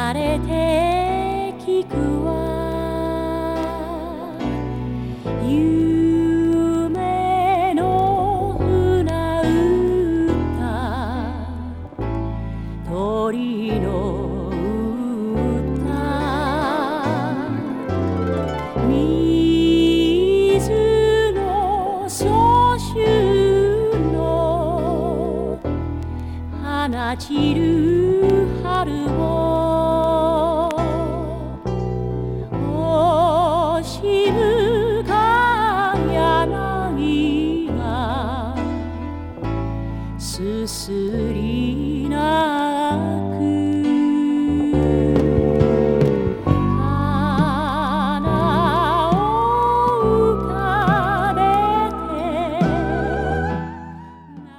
れて聞くわ夢の船歌鳥の歌水の蘇州の放ちる春をお静か柳がすすりな